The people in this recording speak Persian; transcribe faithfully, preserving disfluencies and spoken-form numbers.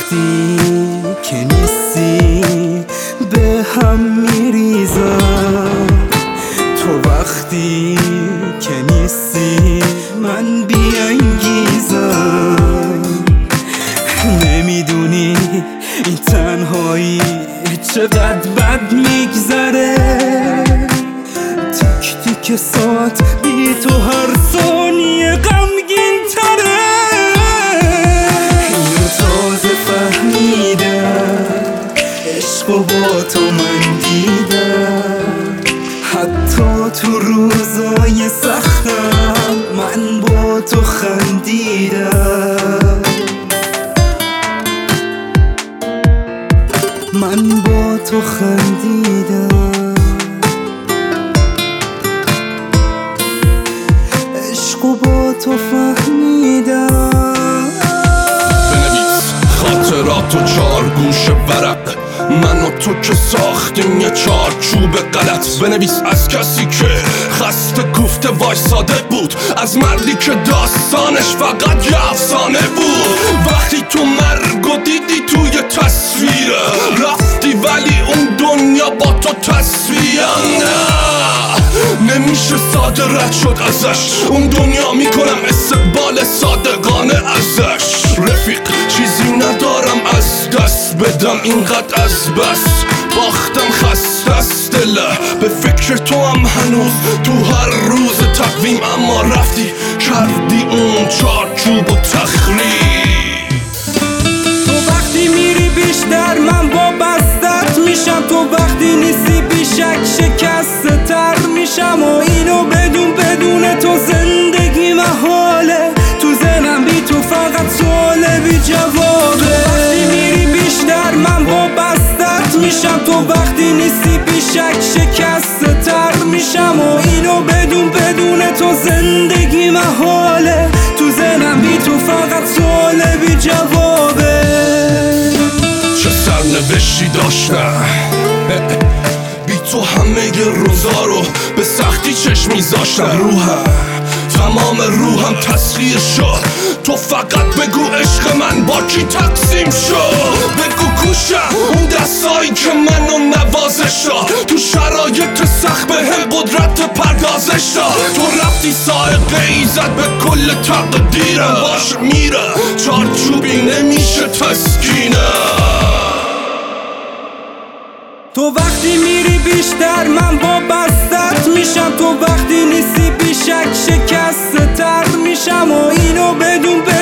وقتی که نیستی به هم میریزم، تو وقتی که نیستی من بیانگیزم. نمیدونی این تنهایی چقدر بد میگذره، تیک تیک ساعت بی تو هر ثانیه غمگین تره. اینو تازه فهمیدم، عشق و با تو من دیدم، حتی تو روزای سختم من با تو خندیدم، من با تو خندیدم. عشق و با تو فهمیدم. بنویس خاطرات و چار گوش ورق، من و تو که ساختیم یه چارچوب غلط. بنویس از کسی که خسته کوفته وایساده بود، از مردی که داستانش فقط یه افسانه بود. وقتی تو مرگو دیدی توی تصویره، رفتی ولی اون دنیا با تو تصویه. نه نمیشه صادر رد شد ازش، اون دنیا میکنم استقبال صادقانه ازش. رفیق چیزی ندارم از دست بدم، اینقدر از بس باختم خسته است دله. به فکر تو هم هنوز تو هر روز تقویم، اما رفتی کردی اون چارچوب و تخریب. تو وقتی میری بیشتر من وابستت میشم، تو وقتی نیستی بیشک شکسته تر میشم. و اینو بدون بدون تو زندگی محاله، تو ذهنم بی تو فقط سوال بی جوابه. تو وقتی میری بیشتر من وابستت میشم، تو وقتی نیستی بیشک شکسته تر میشم. و اینو بدون بدون تو زندگی محاله، تو ذهنم بی تو فقط سوال بی جوابه. چه سرنوشتی داشتم بی تو، همه ی روزا رو به سختی چشم میذاشتم. روحم تمام روحم تسخیر شد، تو فقط بگو عشق من با کی تقسیم شد. بگو کوشم اون دستایی که منو نوازش داد، تو شرایط سخت به هم قدرت پردازش داد. تو رفتی سائقه ایزد به کل تقدیرم، باش میره چارچوبی نمیشه تسکینه. تو وقتی میری بیشتر من وابستت میشم، تو وقتی نیستی بیشک شکسته تر میشم. و اینو بدون